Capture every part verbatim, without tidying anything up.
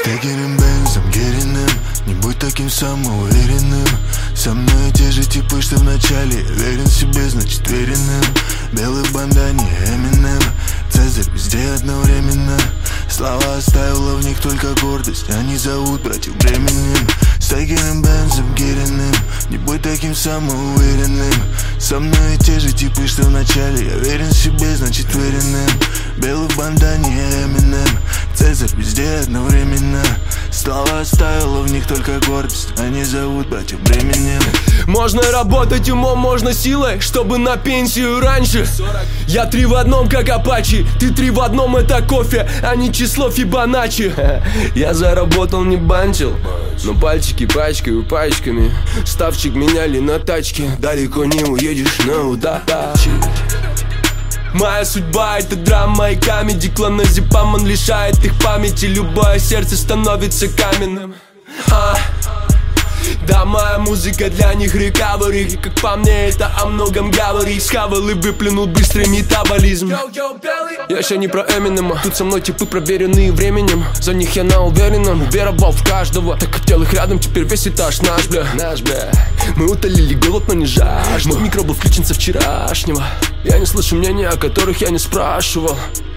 Стегером, Бензом, Гериным, не будь таким самоуверенным. Со мной те же типы, что в начале. Верен себе, значит веренным. Белый в бандане, Эминем, Цезарь везде одновременно. Слова оставила в них только гордость. Они зовут братьев бременем. Стегером, Бензом, Гериным, не будь таким самоуверенным. Со мной те же типы, что в начале. Я верен себе, значит веренным. Белый в бандане, Эминем, Цезарь везде одновременно. Слова оставила в них только гордость. Они зовут братьев бременем. Можно работать умом, можно силой, чтобы на пенсию раньше. Я три в одном, как Апачи. Ты три в одном, это кофе, а не число Фибоначчи. Я заработал, не банчил, но пальчики пачкаю пачками. Ставчик меняли на тачке. Далеко не уедешь на удаче. Моя судьба — это драма и камеди. Клоназепам, он лишает их памяти. Любое сердце становится каменным. а. Да, моя музыка для них рекавери. Как по мне, это о многом говорит. Схавал и выплюнул быстрый метаболизм. Я еще не про Эминема. Тут со мной типы, проверенные временем. За них я на уверенном. Веровал в каждого, так хотел их рядом. Теперь весь этаж наш, бля, наш, бля. Мы утолили голод, но не жажду. Мой микро был включен со вчерашнего. Я не слышу мнений, о которых я не спрашивал.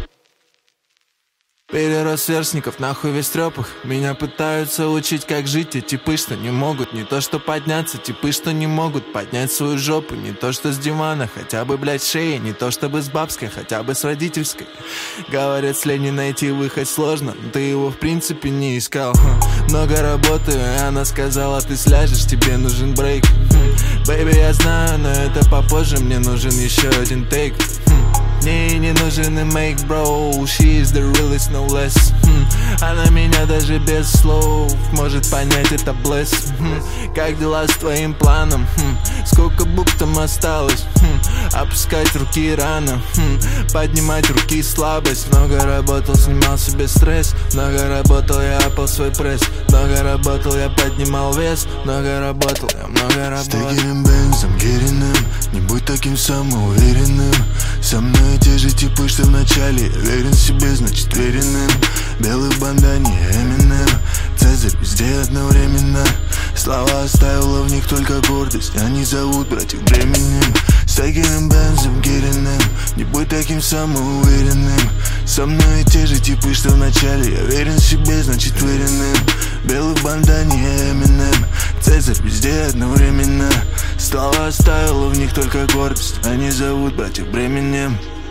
Перерос сверстников, нахуй весь трёпах. Меня пытаются учить, как жить. И типы, что не могут, не то что подняться. Типы, что не могут поднять свою жопу. Не то что с дивана, хотя бы, блять, шеи. Не то чтобы с бабской, хотя бы с родительской. Говорят, с Лени найти выход сложно, но ты его в принципе не искал. Много работаю, и она сказала, ты сляжешь, тебе нужен брейк. Бэйби, я знаю, но это попозже. Мне нужен еще один тейк. Мне не нужен и мейк, бро. She is the realest, no less. hmm. Она меня даже без слов может понять, это bless. hmm. Как дела с твоим планом? hmm. Сколько букв там осталось? hmm. Опускать руки рано, hmm. Поднимать руки слабость. Много работал, снимал себе стресс. Много работал, я апал свой пресс. Много работал, я поднимал вес. Много работал, я много работал. Стегером, Бензом, Гериным, не будь таким самоуверенным. Со мной те же типы, что в начале. Верен себе, значит веренным. Белый в бандане, Эминем, Цезарь везде одновременно. Слова оставила в них только гордость. Они зовут братьев бременем. Стегером, Бензом, Гериным, не будь таким самоуверенным. Со мной те же типы, что в начале. Я верен себе, значит веренным. Белый в бандане, Эминем, Цезарь везде одновременно. Слова оставила в них только гордость. Они зовут братьев бременем.